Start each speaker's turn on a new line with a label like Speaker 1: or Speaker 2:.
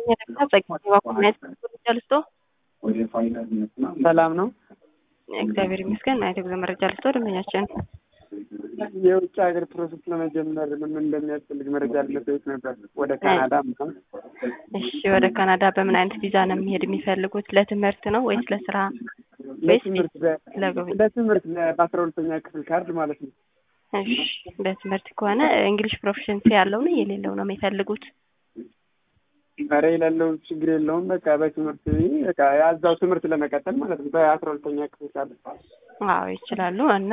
Speaker 1: ሰላም ነው።
Speaker 2: እግዚአብሔር ይመስገን። አይቶ ጉዞ መረጃ ልስጥ ደንበኛችን
Speaker 1: የውጭ ሀገር ፕሮሰስ ለመጀመር ምን እንደሚያስፈልግ መረጃ ልጠይቅ ነበር። ወደ ካናዳ ማለት።
Speaker 2: እሺ፣ ወደ ካናዳ በምን አይነት ቪዛ ነው የሚሄድ የሚፈልጉት? ለትምህርት ነው ወይስ ለስራ ወይስ
Speaker 1: ለትምህርት በ12ኛ ክፍል ካርድ ማለት ነው።
Speaker 2: እሺ፣ ለትምህርት ከሆነ እንግሊሽ ፕሮፊሽንሲ ያለው ነው የሌለው ነው የሚፈልጉት?
Speaker 1: ኧረ የሌለው ችግር የለውም። በቃ በትምህርት በቃ ያዛው ትምህርት ለመቀጠል ማለት ነው። በ12ኛ ክፍል ካርድ
Speaker 2: አዎ ይችላሉ እና